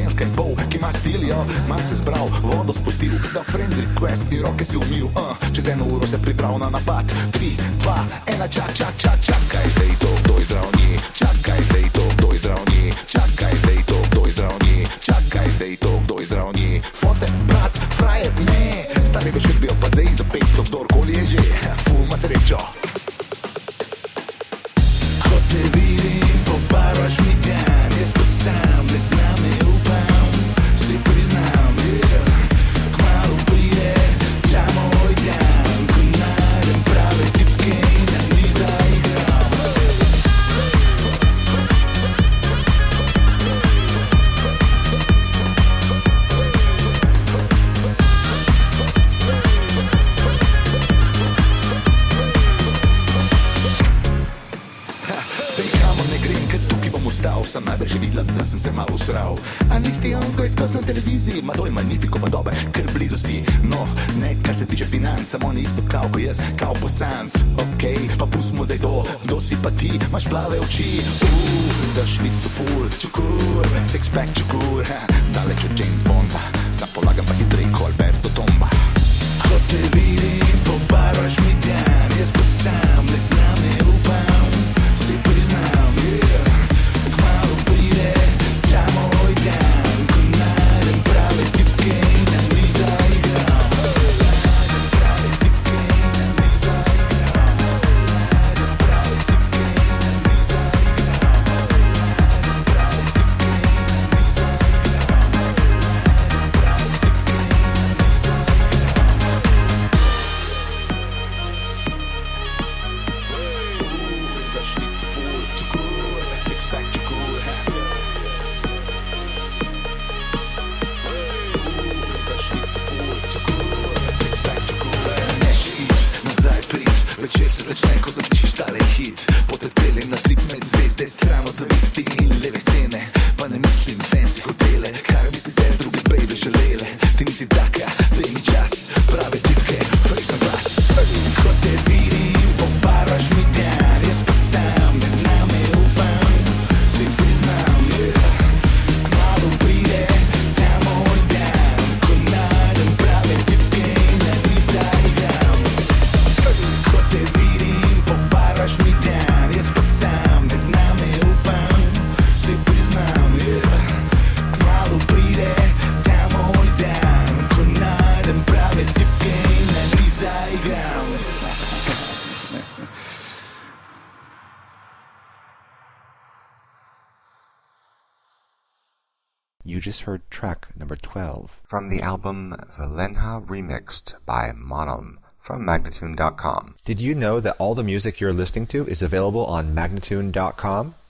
ženska in pol, ki ima stil, jo, manj se zbral, vodo spustil, da friend request in roke si umil, čez 1 uro se priprav na napad, 3, 2, 1, čakaj, zdaj to, kdo izravni, čakaj, zdaj to, kdo izravni, čakaj, zdaj to, kdo izravni, čakaj, zdaj to, kdo izravni, fote, brat, frajer, ne, stari večer bil pa zdaj za pejco, kdorkoli je že, ful ma srečo. Ko te vidim, poparaš mi dan, jaz pa sam, ne znam, ne upam, si priznam, kmalu pride ta moj dan, ko najdem prave tipke in na ni zaigram. Ustal, sem najbrž videla, da sem se malo usral. A nisi on, ko je skozi na televiziji, ma to je magnifiko, ma dobe, ker blizu si. No, ne, kar se tiče financ, samo ni isto kao, ko jaz, kao posanc. Okej, pa pustimo zdaj to, kdo si pa ti, imaš plave oči. Za Švico ful, čukur, six-pack čukur, daleč od James Bonda, sam polagam pa hitrej ko Alberto Tomba. Ko te vidim, pobaraš mi dan, jaz pa sam, ne znam, ne upam, si priznam, večer se začne, ko zaslišiš tale hit. Poteteli na trip med zvezde, stran od zavisti in leve scene. Pa ne mislim fancy hotele, kar bi si vse druge baby želele. Ti nisi taka, daj mi čas, prave tipke, fresh na glas. Ko te vidim, poparaš mi dan, jaz pa sam, ne znam, ne upam, si priznam, kmalu pride ta moj dan, ko najdem prave tipke in na ni zaigram. Ko te vidim, poparaš mi dan, jaz pa sam, ne znam, ne upam, si priznam, kmalu pride ta moj dan, ko najdem prave tipke in na ni zaigram. You just heard track number 12 from the album Valenha Remixed by Monom from Magnatune.com. Did you know that all the music you're listening to is available on Magnatune.com?